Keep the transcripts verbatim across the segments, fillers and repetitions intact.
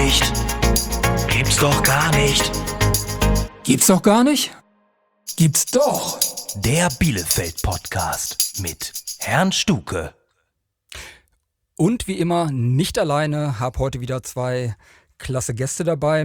nicht. Gibt's doch gar nicht. Gibt's doch gar nicht? Gibt's doch. Der Bielefeld-Podcast mit Herrn Stuke. Und wie immer nicht alleine, habe heute wieder zwei klasse Gäste dabei.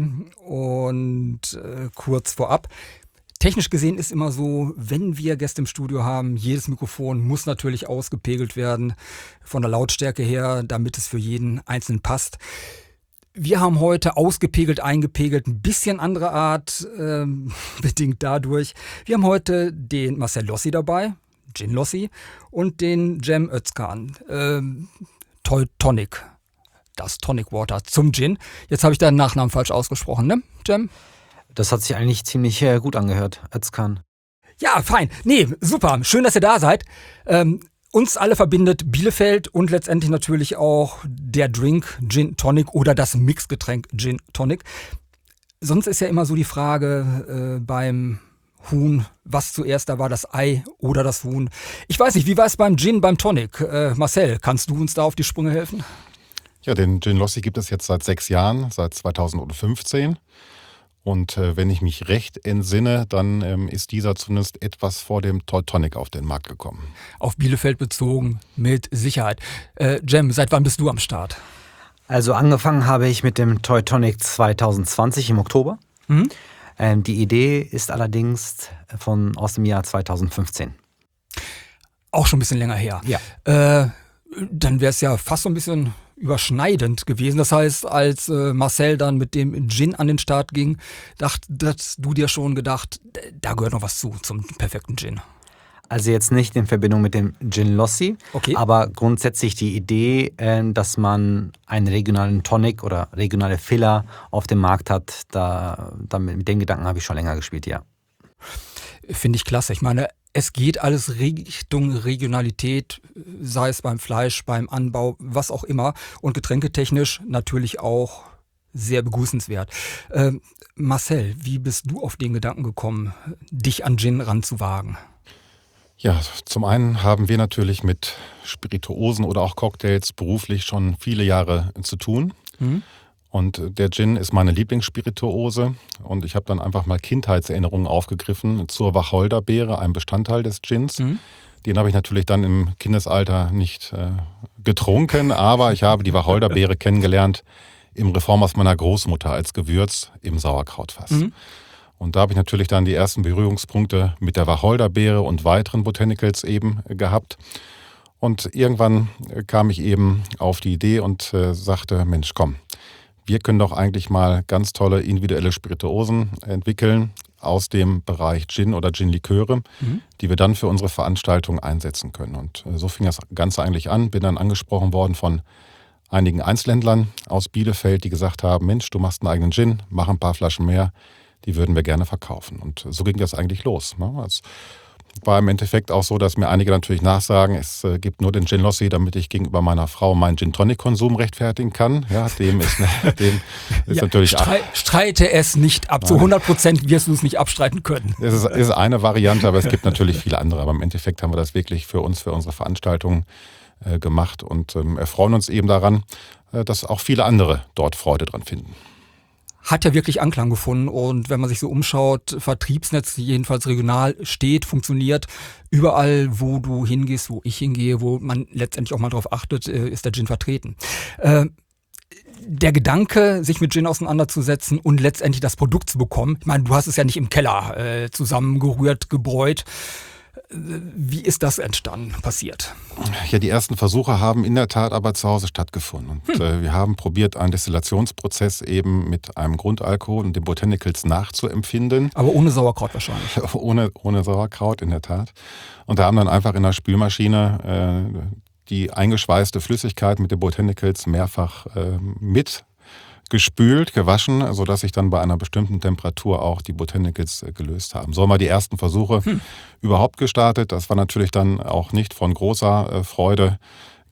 Und äh, kurz vorab, technisch gesehen ist immer so, wenn wir Gäste im Studio haben, jedes Mikrofon muss natürlich ausgepegelt werden von der Lautstärke her, damit es für jeden Einzelnen passt. Wir haben heute ausgepegelt, eingepegelt, ein bisschen andere Art, ähm, bedingt dadurch. Wir haben heute den Marcel Lossi dabei, Gin Lossi, und den Cem Özkan, ähm, Toy Tonic, das Tonic Water zum Gin. Jetzt habe ich deinen Nachnamen falsch ausgesprochen, ne, Cem? Das hat sich eigentlich ziemlich äh, gut angehört, Özkan. Ja, fein. Nee, super. Schön, dass ihr da seid. Ähm, uns alle verbindet Bielefeld und letztendlich natürlich auch der Drink Gin Tonic oder das Mixgetränk Gin Tonic. Sonst ist ja immer so die Frage äh, beim Huhn, was zuerst da war, das Ei oder das Huhn. Ich weiß nicht, wie war es beim Gin, beim Tonic? Äh, Marcel, kannst du uns da auf die Sprünge helfen? Ja, den Gin Lossi gibt es jetzt seit sechs Jahren, seit zweitausendfünfzehn. Und äh, wenn ich mich recht entsinne, dann ähm, ist dieser zumindest etwas vor dem Toy Tonic auf den Markt gekommen. Auf Bielefeld bezogen, mit Sicherheit. Äh, Cem, seit wann bist du am Start? Also angefangen habe ich mit dem Toy Tonic zwanzig zwanzig im Oktober. Mhm. Ähm, die Idee ist allerdings von, aus dem Jahr zweitausendfünfzehn. Auch schon ein bisschen länger her. Ja. Äh, dann wäre es ja fast so ein bisschen überschneidend gewesen. Das heißt, als äh, Marcel dann mit dem Gin an den Start ging, dachtest du dir schon gedacht, da gehört noch was zu, zum perfekten Gin. Also jetzt nicht in Verbindung mit dem Gin Lossi, okay, aber grundsätzlich die Idee, äh, dass man einen regionalen Tonic oder regionale Filler auf dem Markt hat, da, da mit dem Gedanken habe ich schon länger gespielt, ja. Finde ich klasse. Ich meine, es geht alles Richtung Regionalität, sei es beim Fleisch, beim Anbau, was auch immer. Und getränketechnisch natürlich auch sehr begrüßenswert. Äh, Marcel, wie bist du auf den Gedanken gekommen, dich an Gin ranzuwagen? Ja, zum einen haben wir natürlich mit Spirituosen oder auch Cocktails beruflich schon viele Jahre zu tun. Mhm. Und der Gin ist meine Lieblingsspirituose. Und ich habe dann einfach mal Kindheitserinnerungen aufgegriffen zur Wacholderbeere, einem Bestandteil des Gins. Mhm. Den habe ich natürlich dann im Kindesalter nicht äh, getrunken, aber ich habe die Wacholderbeere kennengelernt im Reformhaus meiner Großmutter als Gewürz im Sauerkrautfass. Mhm. Und da habe ich natürlich dann die ersten Berührungspunkte mit der Wacholderbeere und weiteren Botanicals eben gehabt. Und irgendwann kam ich eben auf die Idee und äh, sagte, Mensch, komm, wir können doch eigentlich mal ganz tolle individuelle Spirituosen entwickeln aus dem Bereich Gin oder Gin-Liköre, mhm. die wir dann für unsere Veranstaltung einsetzen können. Und so fing das Ganze eigentlich an. Bin dann angesprochen worden von einigen Einzelhändlern aus Bielefeld, die gesagt haben, Mensch, du machst einen eigenen Gin, mach ein paar Flaschen mehr, die würden wir gerne verkaufen. Und so ging das eigentlich los. Es war im Endeffekt auch so, dass mir einige natürlich nachsagen, es gibt nur den Gin Lossi, damit ich gegenüber meiner Frau meinen Gin-Tonic-Konsum rechtfertigen kann. Ja, dem ist, dem ist ja, natürlich... Strei, streite es nicht ab. Zu hundert Prozent wirst du es nicht abstreiten können. Es ist, ist eine Variante, aber es gibt natürlich viele andere. Aber im Endeffekt haben wir das wirklich für uns, für unsere Veranstaltung äh, gemacht und ähm, erfreuen uns eben daran, äh, dass auch viele andere dort Freude dran finden. Hat ja wirklich Anklang gefunden und wenn man sich so umschaut, Vertriebsnetz jedenfalls regional steht, funktioniert. Überall, wo du hingehst, wo ich hingehe, wo man letztendlich auch mal drauf achtet, ist der Gin vertreten. Äh, der Gedanke, sich mit Gin auseinanderzusetzen und letztendlich das Produkt zu bekommen, ich meine, du hast es ja nicht im Keller äh, zusammengerührt, gebräut. Wie ist das entstanden, passiert? Ja, die ersten Versuche haben in der Tat aber zu Hause stattgefunden. Und hm. äh, wir haben probiert, einen Destillationsprozess eben mit einem Grundalkohol und den Botanicals nachzuempfinden. Aber ohne Sauerkraut wahrscheinlich. ohne, ohne Sauerkraut, in der Tat. Und da haben dann einfach in der Spülmaschine äh, die eingeschweißte Flüssigkeit mit den Botanicals mehrfach äh, mit gespült, gewaschen, sodass sich dann bei einer bestimmten Temperatur auch die Botanicals gelöst haben. So haben wir die ersten Versuche hm. überhaupt gestartet. Das war natürlich dann auch nicht von großer Freude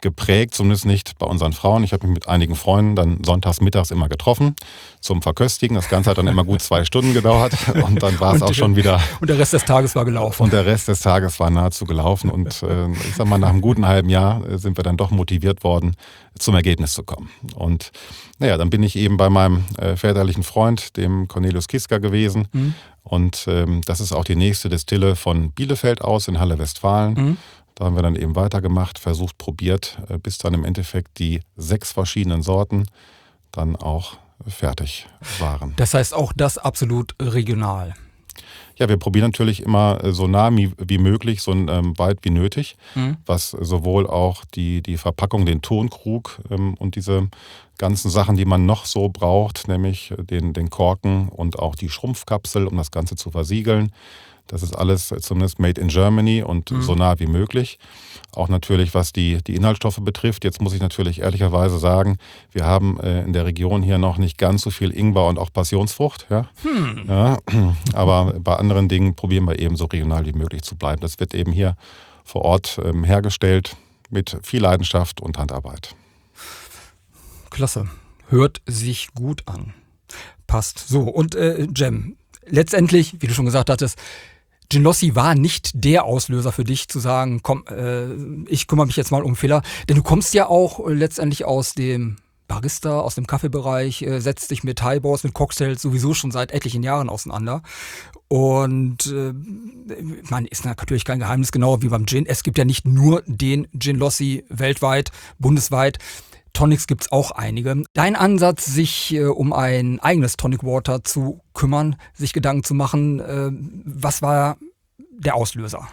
geprägt, zumindest nicht bei unseren Frauen. Ich habe mich mit einigen Freunden dann sonntags mittags immer getroffen zum Verköstigen. Das Ganze hat dann immer gut zwei Stunden gedauert und dann war es auch schon wieder... Und der Rest des Tages war gelaufen. Und der Rest des Tages war nahezu gelaufen und äh, ich sag mal, nach einem guten halben Jahr äh, sind wir dann doch motiviert worden, zum Ergebnis zu kommen. Und naja, dann bin ich eben bei meinem äh, väterlichen Freund, dem Cornelius Kiska, gewesen. Mhm. Und ähm, das ist auch die nächste Destille von Bielefeld aus in Halle, Westfalen. Mhm. Da haben wir dann eben weitergemacht, versucht, probiert, äh, bis dann im Endeffekt die sechs verschiedenen Sorten dann auch fertig waren. Das heißt auch das absolut regional. Ja, wir probieren natürlich immer so nah wie möglich, so ähm, weit wie nötig, mhm. was sowohl auch die, die Verpackung, den Tonkrug ähm, und diese ganzen Sachen, die man noch so braucht, nämlich den, den Korken und auch die Schrumpfkapsel, um das Ganze zu versiegeln. Das ist alles zumindest made in Germany und mhm. so nah wie möglich. Auch natürlich, was die, die Inhaltsstoffe betrifft. Jetzt muss ich natürlich ehrlicherweise sagen, wir haben äh, in der Region hier noch nicht ganz so viel Ingwer und auch Passionsfrucht. Ja? Hm. Ja, aber bei anderen Dingen probieren wir eben so regional wie möglich zu bleiben. Das wird eben hier vor Ort ähm, hergestellt mit viel Leidenschaft und Handarbeit. Klasse. Hört sich gut an. Passt. So, und äh, Jem, letztendlich, wie du schon gesagt hattest, Gin-Lossi war nicht der Auslöser für dich, zu sagen, komm, äh, ich kümmere mich jetzt mal um Filler. Denn du kommst ja auch äh, letztendlich aus dem Barista, aus dem Kaffeebereich, äh, setzt dich mit Highballs, mit Cocktails sowieso schon seit etlichen Jahren auseinander. Und äh, man ist natürlich kein Geheimnis, genau wie beim Gin. Es gibt ja nicht nur den Gin-Lossi weltweit, bundesweit. Tonics gibt es auch einige. Dein Ansatz, sich äh, um ein eigenes Tonic Water zu kümmern, sich Gedanken zu machen, äh, was war der Auslöser?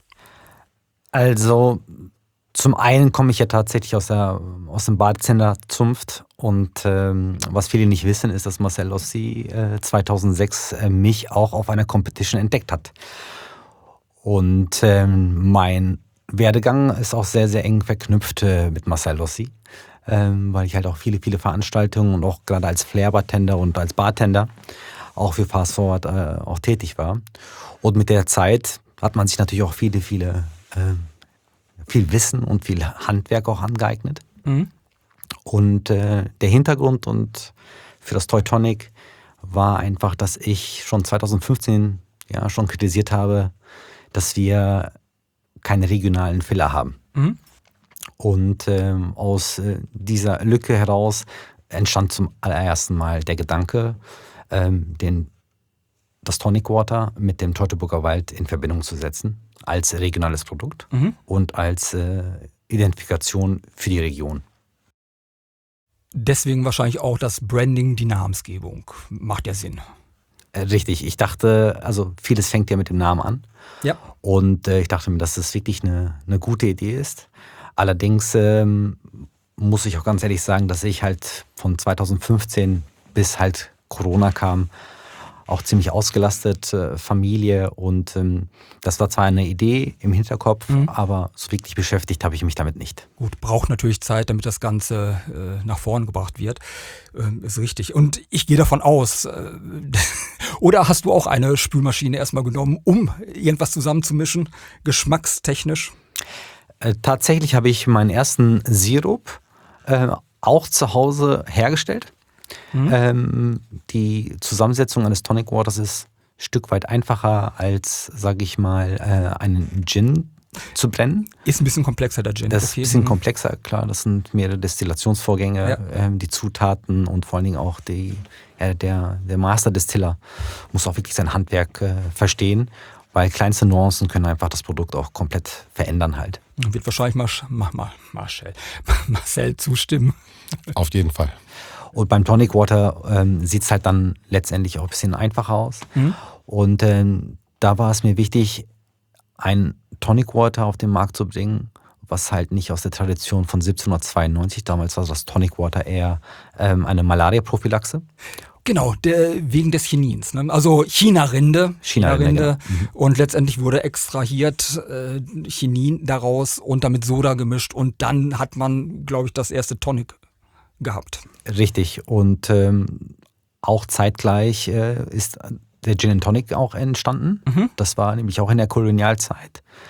Also zum einen komme ich ja tatsächlich aus, der, aus dem Badezender-Zunft und ähm, was viele nicht wissen, ist, dass Marcel Lossi äh, zweitausendsechs äh, mich auch auf einer Competition entdeckt hat. Und ähm, mein Werdegang ist auch sehr, sehr eng verknüpft äh, mit Marcel Lossi. Ähm, weil ich halt auch viele, viele Veranstaltungen und auch gerade als Flair-Bartender und als Bartender auch für Fast Forward äh, auch tätig war. Und mit der Zeit hat man sich natürlich auch viele, viele, äh, viel Wissen und viel Handwerk auch angeeignet. Mhm. Und äh, der Hintergrund und für das Toy Tonic war einfach, dass ich schon zweitausendfünfzehn ja schon kritisiert habe, dass wir keine regionalen Filler haben. Mhm. Und ähm, aus äh, dieser Lücke heraus entstand zum allerersten Mal der Gedanke, ähm, den, das Tonic Water mit dem Teutoburger Wald in Verbindung zu setzen, als regionales Produkt mhm. und als äh, Identifikation für die Region. Deswegen wahrscheinlich auch das Branding, die Namensgebung. Macht ja Sinn. Äh, richtig, ich dachte, also vieles fängt ja mit dem Namen an. Ja. Und äh, ich dachte mir, dass das wirklich eine, eine gute Idee ist. Allerdings ähm, muss ich auch ganz ehrlich sagen, dass ich halt von zweitausendfünfzehn bis halt Corona kam, auch ziemlich ausgelastet, äh, Familie und ähm, das war zwar eine Idee im Hinterkopf, mhm. aber so wirklich beschäftigt habe ich mich damit nicht. Gut, braucht natürlich Zeit, damit das Ganze äh, nach vorn gebracht wird, ähm, ist richtig. Und ich gehe davon aus, äh, oder hast du auch eine Spülmaschine erstmal genommen, um irgendwas zusammenzumischen, geschmackstechnisch? Äh, tatsächlich habe ich meinen ersten Sirup äh, auch zu Hause hergestellt. Mhm. Ähm, die Zusammensetzung eines Tonic Waters ist ein Stück weit einfacher als, sage ich mal, äh, einen Gin zu blenden. Ist ein bisschen komplexer, der Gin. Das ist ein bisschen komplexer, klar. Das sind mehrere Destillationsvorgänge, ja. ähm, die Zutaten und vor allen Dingen auch die, äh, der, der Master-Distiller muss auch wirklich sein Handwerk äh, verstehen. Weil kleinste Nuancen können einfach das Produkt auch komplett verändern halt. Wird wahrscheinlich Marsch, Mar, Mar, Marcel, Marcel zustimmen. Auf jeden Fall. Und beim Tonic Water ähm, sieht es halt dann letztendlich auch ein bisschen einfacher aus. Mhm. Und ähm, da war es mir wichtig, ein Tonic Water auf den Markt zu bringen, was halt nicht aus der Tradition von siebzehnhundertzweiundneunzig, damals war das Tonic Water eher ähm, eine Malaria-Prophylaxe. Genau, der, wegen des Chinins. Ne? Also China-Rinde. China-Rinde. Genau. Mhm. Und letztendlich wurde extrahiert äh, Chinin daraus und damit Soda gemischt. Und dann hat man, glaube ich, das erste Tonic gehabt. Richtig. Und ähm, auch zeitgleich äh, ist der Gin and Tonic auch entstanden. Mhm. Das war nämlich auch in der Kolonialzeit.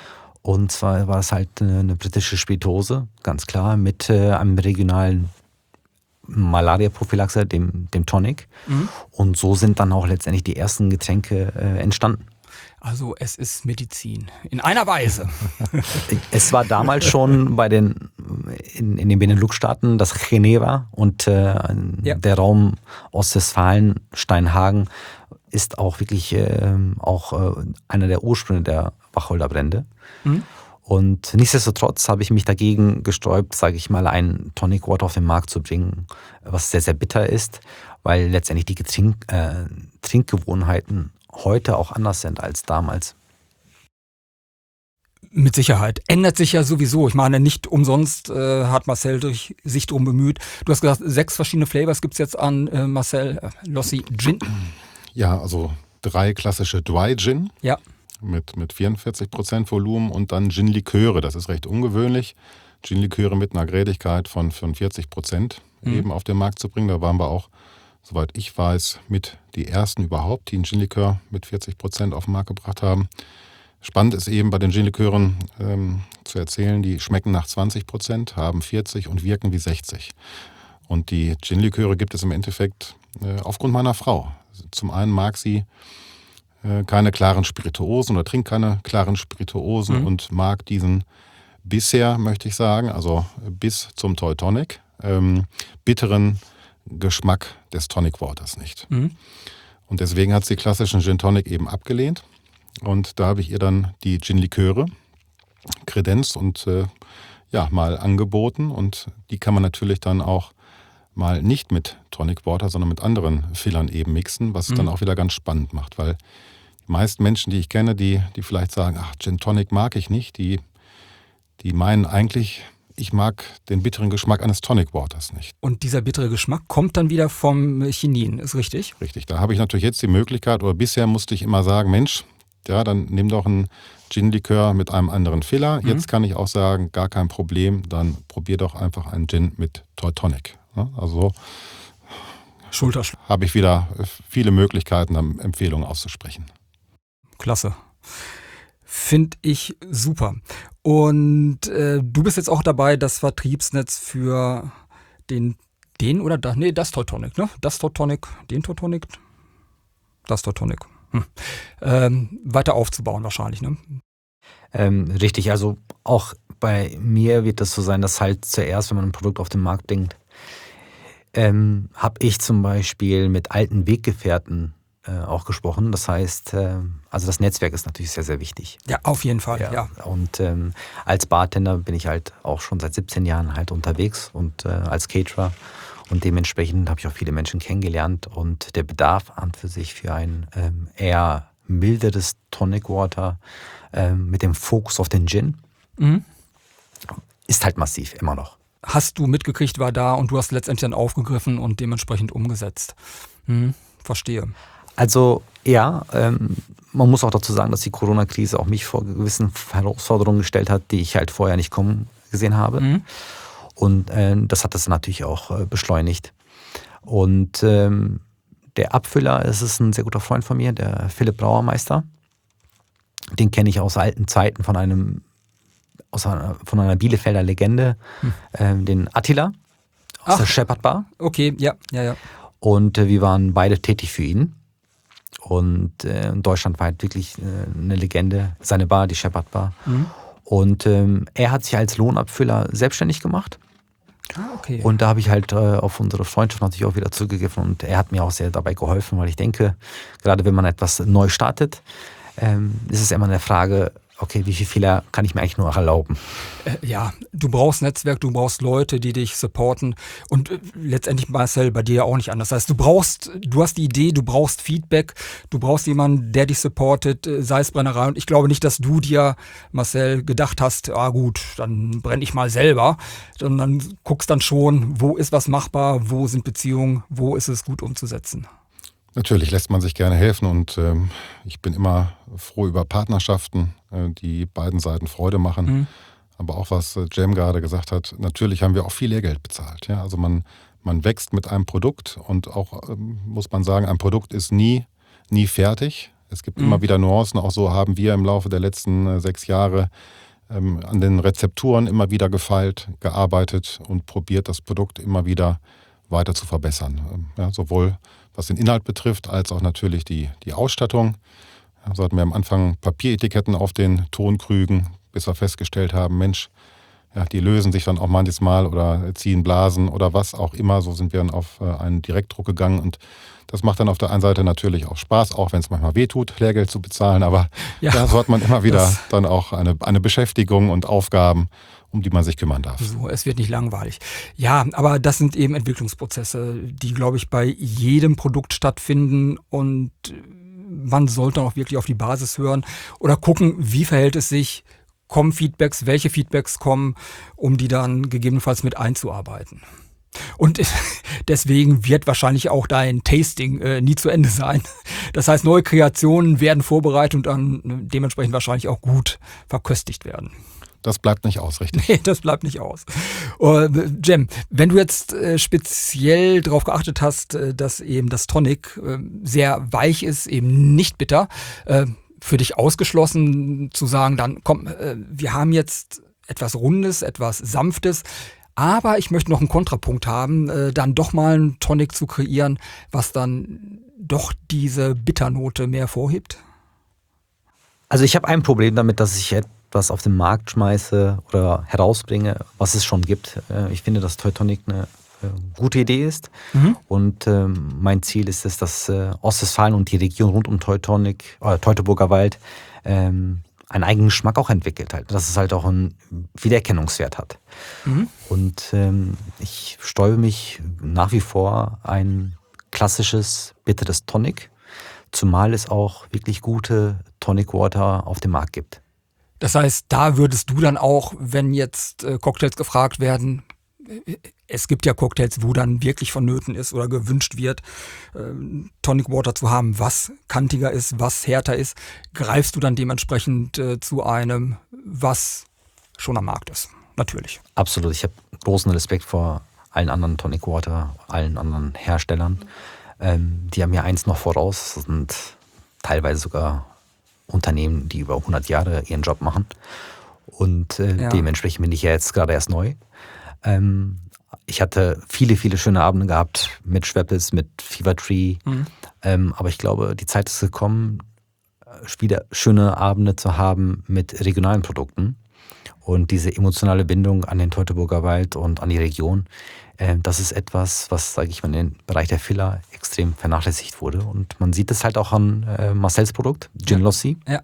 Und zwar war es halt eine, eine britische Spirituose, ganz klar, mit äh, einem regionalen Malaria-Prophylaxe, dem, dem Tonic. Mhm. Und so sind dann auch letztendlich die ersten Getränke äh, entstanden. Also es ist Medizin, in einer Weise. Es war damals schon bei den, in, in den Benelux-Staaten das Geneva und äh, ja. der Raum Ostwestfalen, Steinhagen ist auch wirklich äh, auch äh, einer der Ursprünge der Wacholderbrände. Mhm. Und nichtsdestotrotz habe ich mich dagegen gesträubt, sage ich mal, einen Tonic Water auf den Markt zu bringen, was sehr, sehr bitter ist, weil letztendlich die Getrink, äh, Trinkgewohnheiten heute auch anders sind als damals. Mit Sicherheit. Ändert sich ja sowieso. Ich meine, nicht umsonst äh, hat Marcel sich darum bemüht. Du hast gesagt, sechs verschiedene Flavors gibt es jetzt an äh, Marcel äh, Lossi Gin. Ja, also drei klassische Dry Gin. Ja. Mit, mit vierundvierzig Prozent Volumen und dann Gin-Liköre. Das ist recht ungewöhnlich, Gin-Liköre mit einer Grädigkeit von fünfundvierzig Prozent mhm. eben auf den Markt zu bringen. Da waren wir auch, soweit ich weiß, mit die ersten überhaupt, die einen Gin-Likör mit vierzig Prozent auf den Markt gebracht haben. Spannend ist eben bei den Gin-Likören ähm, zu erzählen, die schmecken nach zwanzig Prozent, haben vierzig und wirken wie sechzig. Und die Gin-Liköre gibt es im Endeffekt äh, aufgrund meiner Frau. Zum einen mag sie äh, keine klaren Spirituosen oder trinkt keine klaren Spirituosen mhm. und mag diesen bisher, möchte ich sagen, also bis zum Teutonic, ähm, bitteren Geschmack des Tonic Waters nicht. Mhm. Und deswegen hat sie klassischen Gin Tonic eben abgelehnt. Und da habe ich ihr dann die Gin-Liköre kredenzt und äh, ja, mal angeboten. Und die kann man natürlich dann auch mal nicht mit Tonic Water, sondern mit anderen Fillern eben mixen, was es mhm. dann auch wieder ganz spannend macht. Weil die meisten Menschen, die ich kenne, die, die vielleicht sagen, ach, Gin Tonic mag ich nicht, die, die meinen eigentlich, ich mag den bitteren Geschmack eines Tonic Waters nicht. Und dieser bittere Geschmack kommt dann wieder vom Chinin, ist richtig? Richtig, da habe ich natürlich jetzt die Möglichkeit, oder bisher musste ich immer sagen, Mensch, ja, dann nimm doch einen Gin-Likör mit einem anderen Filler. Mhm. Jetzt kann ich auch sagen, gar kein Problem, dann probier doch einfach einen Gin mit Teutonic. Ja, also habe ich wieder viele Möglichkeiten, Empfehlungen auszusprechen. Klasse. Finde ich super. Und äh, du bist jetzt auch dabei, das Vertriebsnetz für den, den oder das, nee, das Teutonic, ne? Das Teutonic, den Teutonic, das Teutonic. Hm. Ähm, weiter aufzubauen wahrscheinlich, ne? Ähm, richtig, also auch bei mir wird das so sein, dass halt zuerst, wenn man ein Produkt auf den Markt bringt, ähm, habe ich zum Beispiel mit alten Weggefährten äh, auch gesprochen. Das heißt, äh, also das Netzwerk ist natürlich sehr, sehr wichtig. Ja, auf jeden Fall, ja. ja. Und ähm, als Bartender bin ich halt auch schon seit siebzehn Jahren halt unterwegs und äh, als Caterer. Und dementsprechend habe ich auch viele Menschen kennengelernt und der Bedarf an für sich für ein ähm, eher milderes Tonic Water ähm, mit dem Fokus auf den Gin mhm. ist halt massiv, immer noch. Hast du mitgekriegt, war da und du hast letztendlich dann aufgegriffen und dementsprechend umgesetzt. Hm, verstehe. Also ja, ähm, man muss auch dazu sagen, dass die Corona-Krise auch mich vor gewissen Herausforderungen gestellt hat, die ich halt vorher nicht kommen gesehen habe. Mhm. Und äh, das hat das natürlich auch äh, beschleunigt. Und ähm, der Abfüller, es ist ein sehr guter Freund von mir, der Philipp Brauermeister. Den kenne ich aus alten Zeiten von einem, aus einer, von einer Bielefelder Legende, hm. ähm, den Attila aus Ach, der Shepherd Bar. Okay, ja, ja, ja. Und äh, wir waren beide tätig für ihn. Und äh, in Deutschland war halt wirklich äh, eine Legende, seine Bar, die Shepherd Bar. Mhm. Und ähm, er hat sich als Lohnabfüller selbstständig gemacht. Ah, okay. Und da habe ich halt äh, auf unsere Freundschaft natürlich auch wieder zurückgegriffen und er hat mir auch sehr dabei geholfen, weil ich denke, gerade wenn man etwas neu startet, ähm, ist es immer eine Frage, okay, wie viele Fehler kann ich mir eigentlich nur erlauben? Äh, ja, du brauchst Netzwerk, du brauchst Leute, die dich supporten und äh, letztendlich, Marcel, bei dir auch nicht anders. Das heißt, du brauchst, du hast die Idee, du brauchst Feedback, du brauchst jemanden, der dich supportet, äh, sei es Brennerei. Und ich glaube nicht, dass du dir, Marcel, gedacht hast, ah gut, dann brenne ich mal selber, sondern guckst dann schon, wo ist was machbar, wo sind Beziehungen, wo ist es gut umzusetzen. Natürlich lässt man sich gerne helfen und ähm, ich bin immer froh über Partnerschaften, äh, die beiden Seiten Freude machen. Mhm. Aber auch was äh, Jem gerade gesagt hat, natürlich haben wir auch viel Lehrgeld bezahlt. Ja? Also man, man wächst mit einem Produkt und auch, ähm, muss man sagen, ein Produkt ist nie, nie fertig. Es gibt mhm. immer wieder Nuancen, auch so haben wir im Laufe der letzten äh, sechs Jahre ähm, an den Rezepturen immer wieder gefeilt, gearbeitet und probiert, das Produkt immer wieder weiter zu verbessern. Ähm, ja, sowohl was den Inhalt betrifft, als auch natürlich die, die Ausstattung. So hatten wir am Anfang Papieretiketten auf den Tonkrügen, bis wir festgestellt haben, Mensch, ja, die lösen sich dann auch manches Mal oder ziehen Blasen oder was auch immer. So sind wir dann auf einen Direktdruck gegangen und das macht dann auf der einen Seite natürlich auch Spaß, auch wenn es manchmal wehtut, Lehrgeld zu bezahlen. Aber ja, ja, so hat man immer wieder dann auch eine, eine Beschäftigung und Aufgaben, um die man sich kümmern darf. So, es wird nicht langweilig. Ja, aber das sind eben Entwicklungsprozesse, die, glaube ich, bei jedem Produkt stattfinden und man sollte auch wirklich auf die Basis hören oder gucken, wie verhält es sich, kommen Feedbacks, welche Feedbacks kommen, um die dann gegebenenfalls mit einzuarbeiten. Und deswegen wird wahrscheinlich auch dein Tasting äh, nie zu Ende sein. Das heißt, neue Kreationen werden vorbereitet und dann dementsprechend wahrscheinlich auch gut verköstigt werden. Das bleibt nicht aus, richtig? Nee, das bleibt nicht aus. Uh, Cem, wenn du jetzt äh, speziell darauf geachtet hast, äh, dass eben das Tonic äh, sehr weich ist, eben nicht bitter, äh, für dich ausgeschlossen zu sagen, dann komm, äh, wir haben jetzt etwas Rundes, etwas Sanftes, aber ich möchte noch einen Kontrapunkt haben, äh, dann doch mal einen Tonic zu kreieren, was dann doch diese Bitternote mehr vorhebt? Also ich habe ein Problem damit, dass ich etwas auf den Markt schmeiße oder herausbringe, was es schon gibt. Äh, ich finde, dass Teutonic eine gute Idee ist. Mhm. Und ähm, mein Ziel ist es, dass äh, Ostwestfalen und die Region rund um Teutonic, äh, Teutoburger Wald ähm, einen eigenen Geschmack auch entwickelt halt. Dass es halt auch einen Wiedererkennungswert hat. Mhm. Und ähm, ich sträube mich nach wie vor ein klassisches bitteres Tonic, zumal es auch wirklich gute Tonic Water auf dem Markt gibt. Das heißt, da würdest du dann auch, wenn jetzt äh, Cocktails gefragt werden, es gibt ja Cocktails, wo dann wirklich vonnöten ist oder gewünscht wird, ähm, Tonic Water zu haben, was kantiger ist, was härter ist, greifst du dann dementsprechend äh, zu einem, was schon am Markt ist. Natürlich. Absolut. Ich habe großen Respekt vor allen anderen Tonic Water, allen anderen Herstellern. Ähm, die haben ja eins noch voraus. Das sind teilweise sogar Unternehmen, die über hundert Jahre ihren Job machen. Und äh, ja. dementsprechend bin ich ja jetzt gerade erst neu. Ähm, ich hatte viele, viele schöne Abende gehabt mit Schweppes, mit Fever Tree. Mhm. Ähm, aber ich glaube, die Zeit ist gekommen, wieder schöne Abende zu haben mit regionalen Produkten. Und diese emotionale Bindung an den Teutoburger Wald und an die Region, äh, das ist etwas, was, sage ich mal, im Bereich der Filler extrem vernachlässigt wurde. Und man sieht es halt auch an äh, Marcells Produkt, Gin Lossi, ja.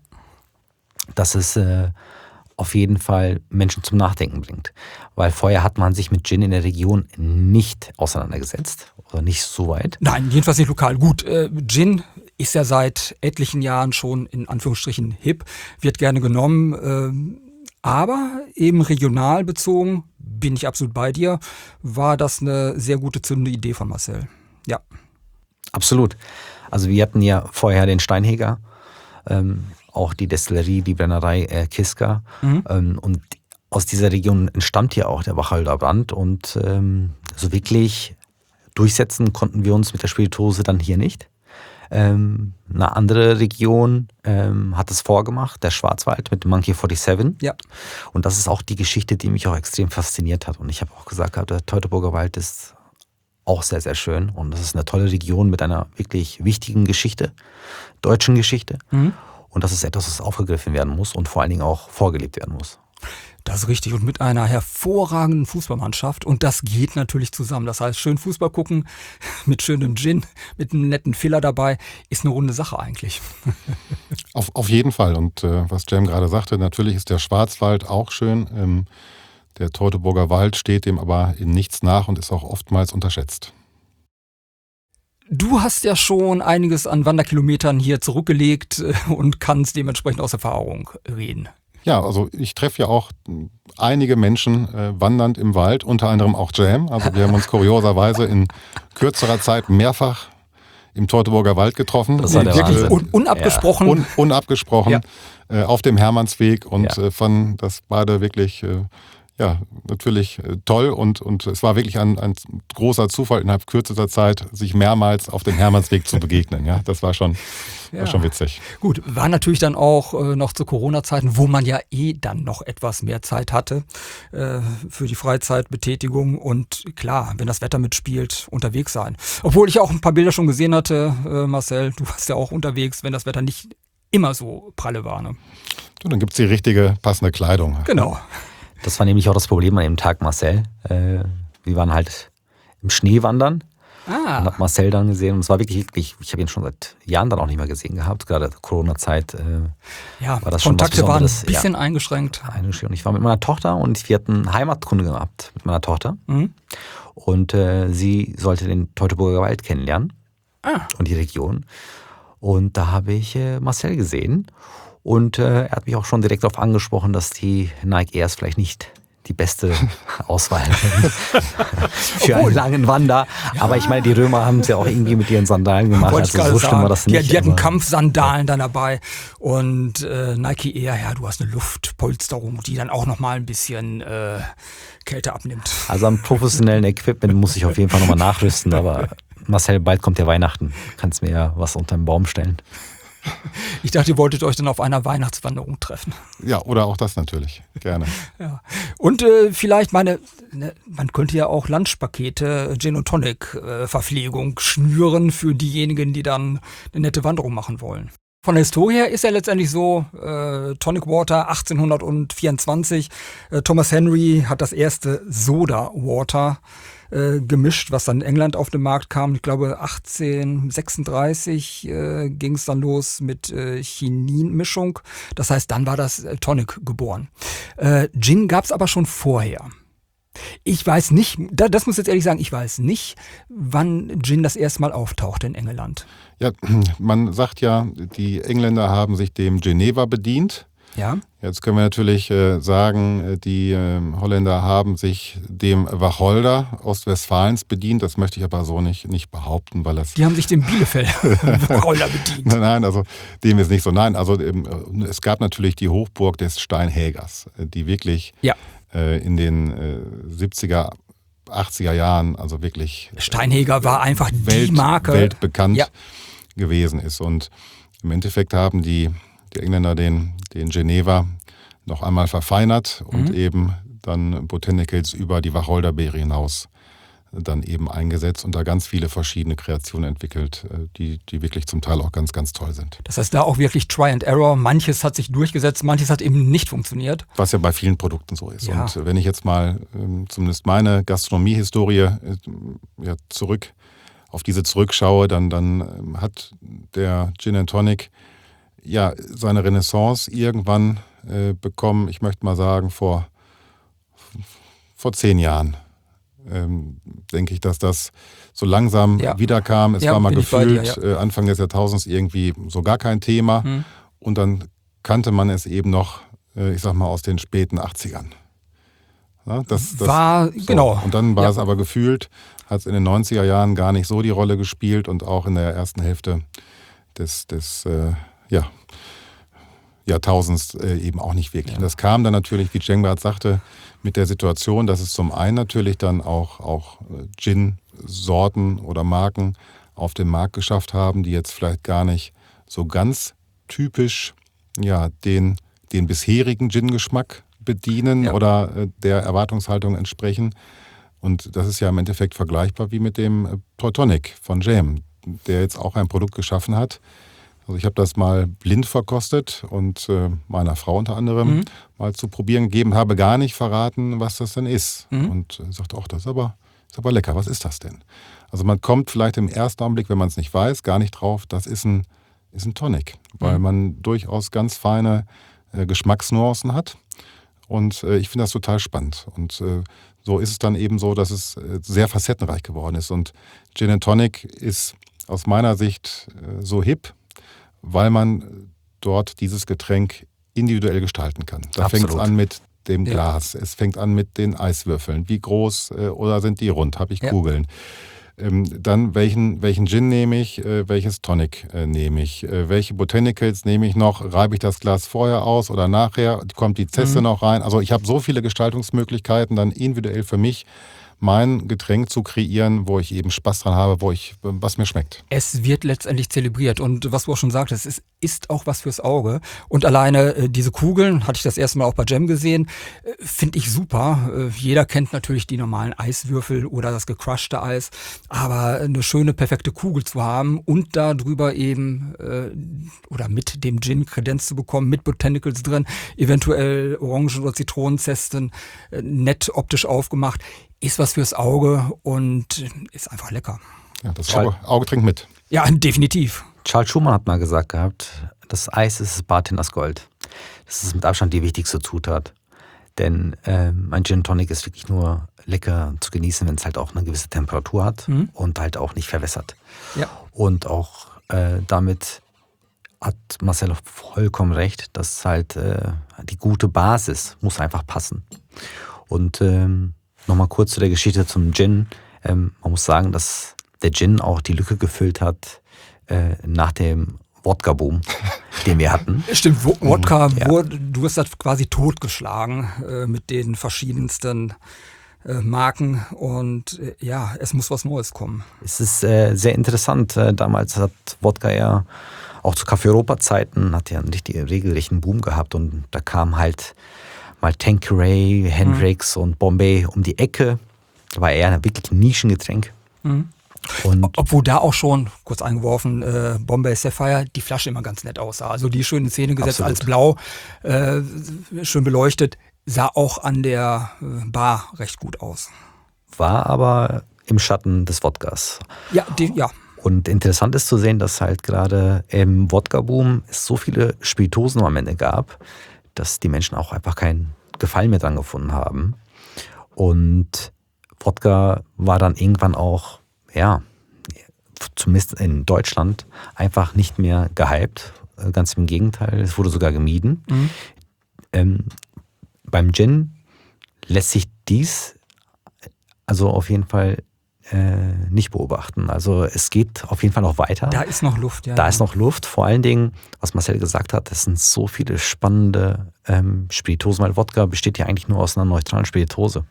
dass es äh, auf jeden Fall Menschen zum Nachdenken bringt. Weil vorher hat man sich mit Gin in der Region nicht auseinandergesetzt oder nicht so weit. Nein, jedenfalls nicht lokal. Gut, äh, Gin ist ja seit etlichen Jahren schon in Anführungsstrichen hip, wird gerne genommen, äh, aber eben regional bezogen, bin ich absolut bei dir, war das eine sehr gute zündende Idee von Marcel. Ja. Absolut. Also wir hatten ja vorher den Steinheger, ähm, auch die Destillerie, die Brennerei äh, Kiska. Mhm. Ähm, und aus dieser Region entstammt ja auch der Wacholder Brand. Und ähm, so wirklich durchsetzen konnten wir uns mit der Spirituose dann hier nicht. Ähm, eine andere Region ähm, hat es vorgemacht, der Schwarzwald mit dem Monkey siebenundvierzig. Ja. Und das ist auch die Geschichte, die mich auch extrem fasziniert hat. Und ich habe auch gesagt, der Teutoburger Wald ist auch sehr, sehr schön. Und das ist eine tolle Region mit einer wirklich wichtigen Geschichte, deutschen Geschichte. Mhm. Und das ist etwas, was aufgegriffen werden muss und vor allen Dingen auch vorgelebt werden muss. Das ist richtig. Und mit einer hervorragenden Fußballmannschaft. Und das geht natürlich zusammen. Das heißt, schön Fußball gucken, mit schönem Gin, mit einem netten Filler dabei, ist eine runde Sache eigentlich. Auf, auf jeden Fall. Und äh, was Cem gerade sagte, natürlich ist der Schwarzwald auch schön. Ähm, der Teutoburger Wald steht dem aber in nichts nach und ist auch oftmals unterschätzt. Du hast ja schon einiges an Wanderkilometern hier zurückgelegt und kannst dementsprechend aus Erfahrung reden. Ja, also ich treffe ja auch einige Menschen äh, wandernd im Wald, unter anderem auch Cem. Also wir haben uns kurioserweise in kürzerer Zeit mehrfach im Teutoburger Wald getroffen. Das war der Wirklich un- unabgesprochen. Un- unabgesprochen, ja. äh, auf dem Hermannsweg und ja. äh, fanden das beide wirklich äh, ja, natürlich äh, toll und, und es war wirklich ein, ein großer Zufall, innerhalb kürzester Zeit sich mehrmals auf dem Hermannsweg zu begegnen. Ja, das war schon, Ja. war schon witzig. Gut, war natürlich dann auch äh, noch zu Corona-Zeiten, wo man ja eh dann noch etwas mehr Zeit hatte äh, für die Freizeitbetätigung und klar, wenn das Wetter mitspielt, unterwegs sein. Obwohl ich auch ein paar Bilder schon gesehen hatte, äh, Marcel, du warst ja auch unterwegs, wenn das Wetter nicht immer so pralle war. Ne? So, dann gibt es die richtige, passende Kleidung. Genau. Das war nämlich auch das Problem an dem Tag, Marcel. Äh, wir waren halt im Schnee wandern. Ah. Und hab Marcel dann gesehen. Und es war wirklich, wirklich ich habe ihn schon seit Jahren dann auch nicht mehr gesehen gehabt. Gerade Corona-Zeit äh, Ja, war das schon was Kontakte waren ein Besonderes. bisschen eingeschränkt. Eingeschränkt. Und ich war mit meiner Tochter und wir hatten Heimatkunde gehabt mit meiner Tochter. Mhm. Und äh, sie sollte den Teutoburger Wald kennenlernen Ah. und die Region. Und da habe ich äh, Marcel gesehen. Und äh, er hat mich auch schon direkt darauf angesprochen, dass die Nike Airs vielleicht nicht die beste Auswahl für einen langen Wander. Ja. Aber ich meine, die Römer haben es ja auch irgendwie mit ihren Sandalen gemacht. Wollte Also so sagen. schlimm war das Die, nicht. die hatten aber Kampfsandalen dann dabei und äh, Nike Air, ja, du hast eine Luftpolsterung, die dann auch nochmal ein bisschen äh, Kälte abnimmt. Also am professionellen Equipment muss ich auf jeden Fall nochmal nachrüsten. Aber Marcel, bald kommt ja Weihnachten. Du kannst mir ja was unter den Baum stellen. Ich dachte, ihr wolltet euch dann auf einer Weihnachtswanderung treffen. Ja, oder auch das natürlich. Gerne. Ja. Und äh, vielleicht meine, ne, man könnte ja auch Lunchpakete, Gin und Tonic äh, Verpflegung schnüren für diejenigen, die dann eine nette Wanderung machen wollen. Von der Historie her ist ja letztendlich so, äh, Tonic Water achtzehnhundertvierundzwanzig, äh, Thomas Henry hat das erste Soda Water äh, gemischt, was dann in England auf den Markt kam. Ich glaube achtzehnhundertsechsunddreißig äh, ging es dann los mit äh, Chinin-Mischung. Das heißt, dann war das äh, Tonic geboren. Äh, Gin gab es aber schon vorher. Ich weiß nicht, das muss ich jetzt ehrlich sagen, ich weiß nicht, wann Gin das erste Mal auftauchte in England. Ja, man sagt ja, die Engländer haben sich dem Geneva bedient. Ja. Jetzt können wir natürlich äh, sagen, die äh, Holländer haben sich dem Wacholder Ostwestfalens bedient. Das möchte ich aber so nicht, nicht behaupten, weil das... Die haben sich dem Bielefeld Wacholder bedient. Nein, nein, also dem ist nicht so. Nein, also ähm, es gab natürlich die Hochburg des Steinhägers, die wirklich... Ja. in den äh, siebziger, achtziger Jahren, also wirklich Steinhäger war einfach Welt, die Marke. weltbekannt Ja. gewesen ist. Und im Endeffekt haben die, die Engländer den, den Geneva noch einmal verfeinert und Mhm. eben dann Botanicals über die Wacholderbeere hinaus dann eben eingesetzt und da ganz viele verschiedene Kreationen entwickelt, die, die wirklich zum Teil auch ganz, ganz toll sind. Das heißt, da auch wirklich Try and Error. Manches hat sich durchgesetzt, manches hat eben nicht funktioniert. Was ja bei vielen Produkten so ist. Ja. Und wenn ich jetzt mal ähm, zumindest meine Gastronomiehistorie äh, ja, zurück auf diese zurückschaue, dann, dann ähm, hat der Gin and Tonic ja seine Renaissance irgendwann äh, bekommen, ich möchte mal sagen, vor, vor zehn Jahren. Ähm, denke ich, dass das so langsam Ja. wiederkam. Es Ja, war mal bin ich bei gefühlt dir, äh, Anfang des Jahrtausends irgendwie so gar kein Thema. Hm. Und dann kannte man es eben noch, äh, ich sag mal, aus den späten achtzigern. Ja, das, das, War, so. genau. Und dann war Ja. es aber gefühlt, hat es in den neunziger Jahren gar nicht so die Rolle gespielt und auch in der ersten Hälfte des, des äh, ja, Jahrtausends äh, eben auch nicht wirklich. Ja. Und das kam dann natürlich, wie Cengiz sagte, mit der Situation, dass es zum einen natürlich dann auch, auch Gin-Sorten oder Marken auf den Markt geschafft haben, die jetzt vielleicht gar nicht so ganz typisch ja, den, den bisherigen Gin-Geschmack bedienen Ja. oder äh, der Erwartungshaltung entsprechen. Und das ist ja im Endeffekt vergleichbar wie mit dem äh, Teutonic von Jam, der jetzt auch ein Produkt geschaffen hat. Also ich habe das mal blind verkostet und äh, meiner Frau unter anderem Mhm. mal zu probieren gegeben, habe gar nicht verraten, was das denn ist. Mhm. Und äh, sagte, auch das ist aber, ist aber lecker, was ist das denn? Also man kommt vielleicht im ersten Augenblick, wenn man es nicht weiß, gar nicht drauf, das ist ein, ist ein Tonic, weil Mhm. man durchaus ganz feine äh, Geschmacksnuancen hat. Und äh, ich finde das total spannend. Und äh, so ist es dann eben so, dass es äh, sehr facettenreich geworden ist. Und Gin and Tonic ist aus meiner Sicht äh, so hip, weil man dort dieses Getränk individuell gestalten kann. Da fängt es Absolut. an mit dem Ja. Glas, es fängt an mit den Eiswürfeln. Wie groß äh, oder sind die rund? Habe ich Ja. Kugeln? Ähm, dann welchen, welchen Gin nehme ich, äh, welches Tonic äh, nehme ich, äh, welche Botanicals nehme ich noch, reibe ich das Glas vorher aus oder nachher, kommt die Zeste Mhm. noch rein. Also ich habe so viele Gestaltungsmöglichkeiten, dann individuell für mich mein Getränk zu kreieren, wo ich eben Spaß dran habe, wo ich, was mir schmeckt. Es wird letztendlich zelebriert und was du auch schon sagtest, es ist auch was fürs Auge. Und alleine äh, diese Kugeln, hatte ich das erste Mal auch bei Jam gesehen, äh, finde ich super. Äh, jeder kennt natürlich die normalen Eiswürfel oder das gecrushte Eis, aber eine schöne, perfekte Kugel zu haben und da drüber eben äh, oder mit dem Gin Kredenz zu bekommen, mit Botanicals drin, eventuell Orangen- oder Zitronenzesten, äh, nett optisch aufgemacht, ist was fürs Auge und ist einfach lecker. Ja, das Auge, Auge trinkt mit. Ja, definitiv. Charles Schumann hat mal gesagt gehabt, das Eis ist Bartenders Gold. Das ist mit Abstand die wichtigste Zutat. Denn ähm, ein Gin Tonic ist wirklich nur lecker zu genießen, wenn es halt auch eine gewisse Temperatur hat Mhm. und halt auch nicht verwässert. Ja. Und auch äh, damit hat Marcel vollkommen recht, dass halt äh, die gute Basis muss einfach passen. Und ähm, nochmal kurz zu der Geschichte zum Gin. Ähm, man muss sagen, dass der Gin auch die Lücke gefüllt hat äh, nach dem Wodka-Boom, den wir hatten. Stimmt, Wo- Wodka, Ja. wurde, du hast das quasi totgeschlagen äh, mit den verschiedensten äh, Marken und äh, ja, es muss was Neues kommen. Es ist äh, sehr interessant. Äh, damals hat Wodka ja auch zu Kaffee-Europa-Zeiten hat ja einen richtigen, regelrechten Boom gehabt und da kam halt mal Tanqueray, Hendrix mhm. und Bombay um die Ecke. War eher ein wirklich Nischengetränk. Mhm. Und Obwohl da auch schon, kurz eingeworfen, äh, Bombay Sapphire, die Flasche immer ganz nett aussah. Also die schön in Szene gesetzt Absolut. als blau, äh, schön beleuchtet, sah auch an der äh, Bar recht gut aus. war aber im Schatten des Wodkas. Ja, die, ja. Und interessant ist zu sehen, dass halt gerade im Wodka-Boom es so viele Spirituosen am Ende gab, dass die Menschen auch einfach keinen Gefallen mehr dran gefunden haben. Und Wodka war dann irgendwann auch, ja, zumindest in Deutschland, einfach nicht mehr gehypt. Ganz im Gegenteil, es wurde sogar gemieden. Mhm. Ähm, beim Gin lässt sich dies also auf jeden Fall äh, nicht beobachten. Also es geht auf jeden Fall noch weiter. Da ist noch Luft, ja. Da ja. ist noch Luft. Vor allen Dingen, was Marcel gesagt hat, es sind so viele spannende ähm, Spirituosen, weil Wodka besteht ja eigentlich nur aus einer neutralen Spiritose.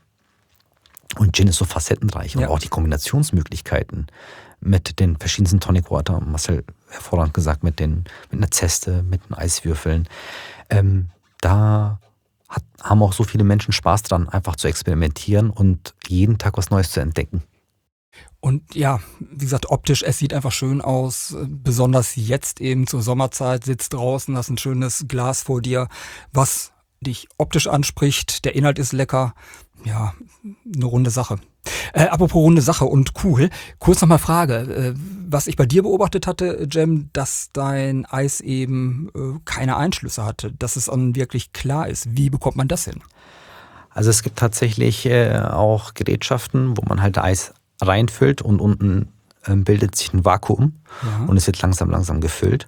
Und Gin ist so facettenreich. Ja. Und auch die Kombinationsmöglichkeiten mit den verschiedensten Tonic Water, Marcel hervorragend gesagt, mit, den, mit einer Zeste, mit den Eiswürfeln. Ähm, da hat, haben auch so viele Menschen Spaß dran, einfach zu experimentieren und jeden Tag was Neues zu entdecken. Und ja, wie gesagt, optisch, es sieht einfach schön aus. Besonders jetzt eben zur Sommerzeit, sitzt draußen, hast ein schönes Glas vor dir, was dich optisch anspricht. Der Inhalt ist lecker. Ja, eine runde Sache. Äh, apropos runde Sache und cool. Kurz nochmal Frage. Äh, was ich bei dir beobachtet hatte, Jem, dass dein Eis eben äh, keine Einschlüsse hatte, dass es dann wirklich klar ist. Wie bekommt man das hin? Also es gibt tatsächlich äh, auch Gerätschaften, wo man halt Eis reinfüllt und unten äh, bildet sich ein Vakuum Ja. und es wird langsam, langsam gefüllt.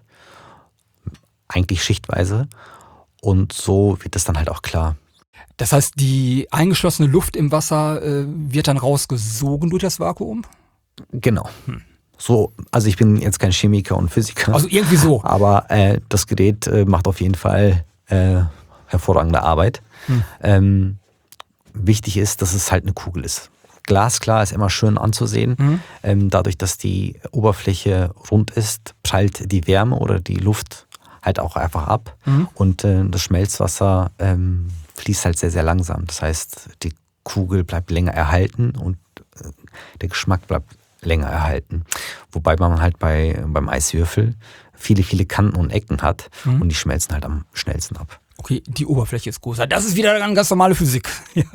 Eigentlich schichtweise. Und so wird es dann halt auch klar. Das heißt, die eingeschlossene Luft im Wasser äh, wird dann rausgesogen durch das Vakuum? Genau. So, also ich bin jetzt kein Chemiker und Physiker. Also irgendwie so. Aber äh, das Gerät äh, macht auf jeden Fall äh, hervorragende Arbeit. Hm. Ähm, wichtig ist, dass es halt eine Kugel ist. Glasklar ist immer schön anzusehen. Mhm. Ähm, dadurch, dass die Oberfläche rund ist, prallt die Wärme oder die Luft halt auch einfach ab. Mhm. Und äh, das Schmelzwasser ähm, fließt halt sehr, sehr langsam. Das heißt, die Kugel bleibt länger erhalten und äh, der Geschmack bleibt länger erhalten. Wobei man halt bei, beim Eiswürfel viele, viele Kanten und Ecken hat Mhm. und die schmelzen halt am schnellsten ab. Okay, die Oberfläche ist größer. Das ist wieder eine ganz normale Physik. Ja,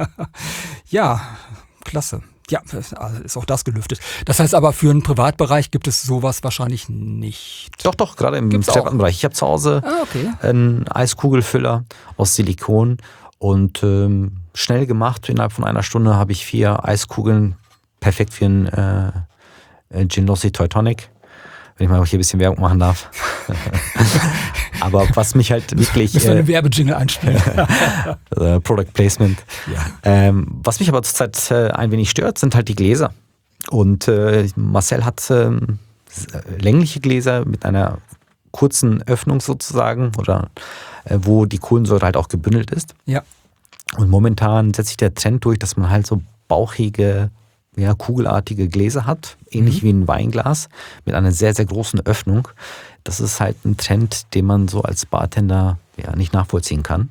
ja, klasse. Ja, also ist auch das gelüftet. Das heißt aber, für einen Privatbereich gibt es sowas wahrscheinlich nicht. Doch, doch, gerade im Gibt's auch? privaten Bereich. Ich habe zu Hause Ah, okay. einen Eiskugelfüller aus Silikon und ähm, schnell gemacht. Innerhalb von einer Stunde habe ich vier Eiskugeln, perfekt für einen äh, Gin Lossi Toy Tonic. Wenn ich mal hier ein bisschen Werbung machen darf. Aber was mich halt wirklich... Müssen wir Äh, eine Werbejingle einspielen. äh, Product Placement. Ja. Ähm, was mich aber zurzeit äh, ein wenig stört, sind halt die Gläser. Und äh, Marcel hat äh, längliche Gläser mit einer kurzen Öffnung sozusagen, oder äh, wo die Kohlensäure halt auch gebündelt ist. Ja. Und momentan setzt sich der Trend durch, dass man halt so bauchige, ja, kugelartige Gläser hat, ähnlich mhm. wie ein Weinglas, mit einer sehr, sehr großen Öffnung. Das ist halt ein Trend, den man so als Bartender ja nicht nachvollziehen kann.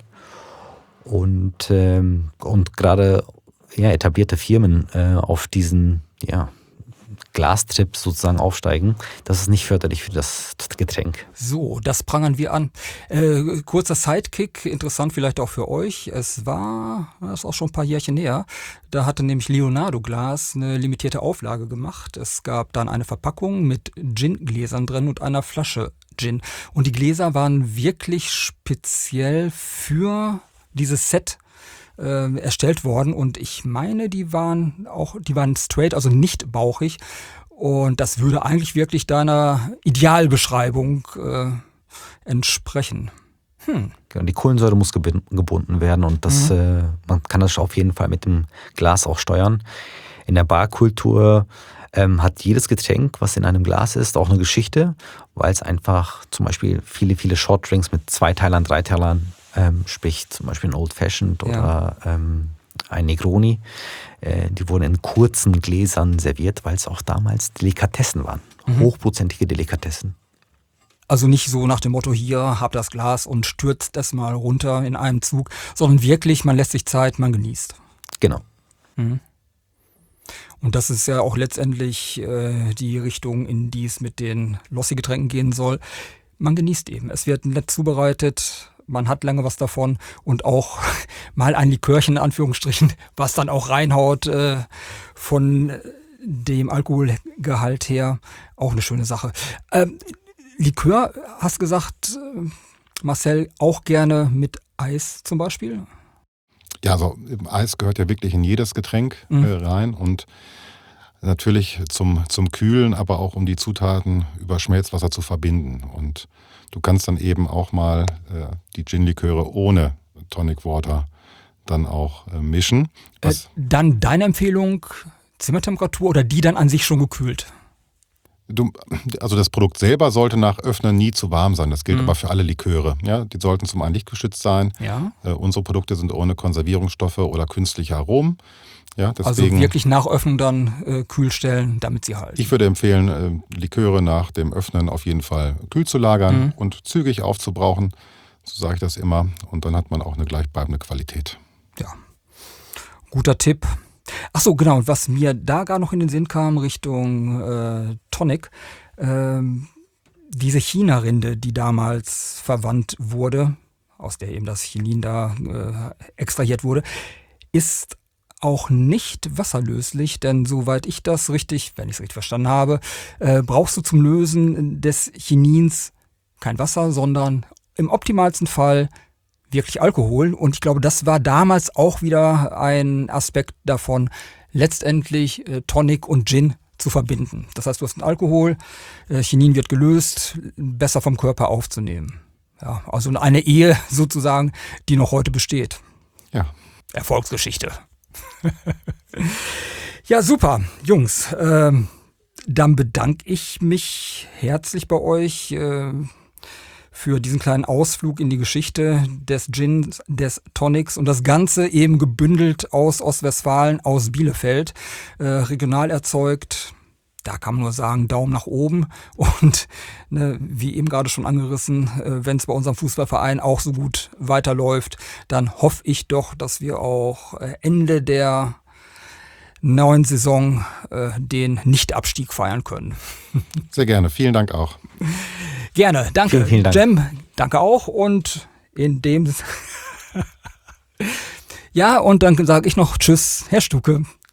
Und, ähm, und gerade ja, etablierte Firmen äh, auf diesen ja, Glastrip sozusagen aufsteigen, das ist nicht förderlich für das Getränk. So, das prangern wir an. Äh, kurzer Sidekick, interessant vielleicht auch für euch. Es war, das ist auch schon ein paar Jährchen näher, da hatte nämlich Leonardo Glas eine limitierte Auflage gemacht. Es gab dann eine Verpackung mit Gin-Gläsern drin und einer Flasche Gin. Und die Gläser waren wirklich speziell für dieses Set äh, erstellt worden. Und ich meine, die waren auch, die waren straight, also nicht bauchig. Und das würde eigentlich wirklich deiner Idealbeschreibung äh, entsprechen. Hm. Die Kohlensäure muss gebunden werden und das, mhm. äh, man kann das auf jeden Fall mit dem Glas auch steuern. In der Barkultur ähm, hat jedes Getränk, was in einem Glas ist, auch eine Geschichte, weil es einfach zum Beispiel viele, viele Shortdrinks mit Zweiteilern, Dreiteilern, ähm, sprich zum Beispiel ein Old Fashioned oder ja. ähm, ein Negroni, äh, die wurden in kurzen Gläsern serviert, weil es auch damals Delikatessen waren, mhm. hochprozentige Delikatessen. Also nicht so nach dem Motto, hier, hab das Glas und stürzt das mal runter in einem Zug, sondern wirklich, man lässt sich Zeit, man genießt. Genau. Mhm. Und das ist ja auch letztendlich äh, die Richtung, in die es mit den Lossi-Getränken gehen soll. Man genießt eben. Es wird nett zubereitet, man hat lange was davon und auch mal ein Likörchen in Anführungsstrichen, was dann auch reinhaut äh, von dem Alkoholgehalt her. Auch eine schöne Sache. Ähm, Likör, hast gesagt, Marcel, auch gerne mit Eis zum Beispiel? Ja, also Eis gehört ja wirklich in jedes Getränk mhm. äh, rein und natürlich zum, zum Kühlen, aber auch um die Zutaten über Schmelzwasser zu verbinden. Und du kannst dann eben auch mal äh, die Gin-Liköre ohne Tonic Water dann auch äh, mischen. Äh, dann deine Empfehlung, Zimmertemperatur oder die dann an sich schon gekühlt? Du, also das Produkt selber sollte nach Öffnen nie zu warm sein. Das gilt mhm. aber für alle Liköre. Ja, die sollten zum einen lichtgeschützt sein. Ja. Äh, unsere Produkte sind ohne Konservierungsstoffe oder künstliche Aromen. Ja, deswegen, also wirklich nach Öffnung dann äh, kühl stellen, damit sie halten. Ich würde empfehlen, äh, Liköre nach dem Öffnen auf jeden Fall kühl zu lagern mhm. und zügig aufzubrauchen. So sage ich das immer. Und dann hat man auch eine gleichbleibende Qualität. Ja, guter Tipp. Ach so, genau. Und was mir da gar noch in den Sinn kam, Richtung äh, Tonic, äh, diese China-Rinde, die damals verwandt wurde, aus der eben das Chinin da äh, extrahiert wurde, ist auch nicht wasserlöslich, denn soweit ich das richtig, wenn ich es richtig verstanden habe, äh, brauchst du zum Lösen des Chinins kein Wasser, sondern im optimalsten Fall wirklich Alkohol. Und ich glaube, das war damals auch wieder ein Aspekt davon, letztendlich äh, Tonic und Gin zu verbinden. Das heißt, du hast einen Alkohol, äh, Chinin wird gelöst, besser vom Körper aufzunehmen. Ja, also eine Ehe sozusagen, die noch heute besteht. Ja. Erfolgsgeschichte. Ja, super, Jungs. Äh, dann bedanke ich mich herzlich bei euch äh, für diesen kleinen Ausflug in die Geschichte des Gins, des Tonics und das Ganze eben gebündelt aus Ostwestfalen, aus Bielefeld, äh, regional erzeugt. Da kann man nur sagen, Daumen nach oben und ne, wie eben gerade schon angerissen, äh, wenn es bei unserem Fußballverein auch so gut weiterläuft, dann hoffe ich doch, dass wir auch äh, Ende der neuen Saison äh, den Nichtabstieg feiern können. Sehr gerne, vielen Dank auch. Gerne, danke. Vielen, vielen Dank. Jem, danke auch und in dem ja, und dann sage ich noch Tschüss, Herr Stuke.